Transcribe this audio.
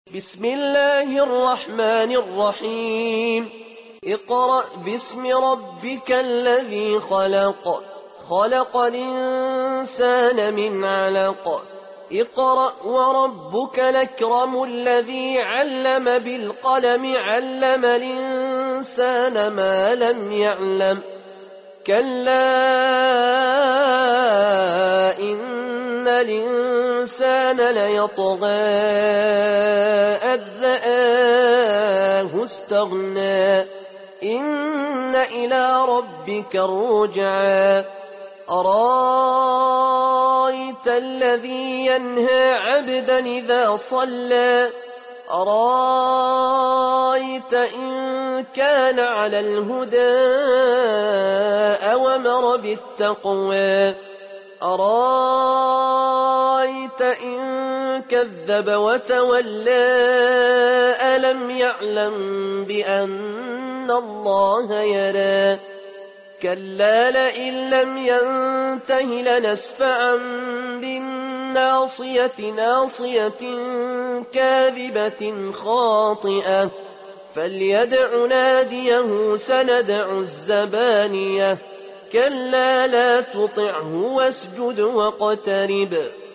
بسم الله الرحمن الرحيم اقرأ باسم ربك الذي خلق خلق الإنسان من علق اقرأ وربك الأكرم الذي علم بالقلم علم الإنسان ما لم يعلم كلا إن الإنسان ليطغى أن رآه استغنى إن إلى ربك الرجعى أرأيت الذي ينهى عبدا إذا صلى أرأيت إن كان على الهدى أوامر بالتقوى أرأيت إن كذب وتولى ألم يعلم بأن الله يرى كلا لئن لم ينته لنسفعا بالناصية ناصية كاذبة خاطئة فليدع ناديه سندع الزبانية كلا لا تطعه واسجد واقترب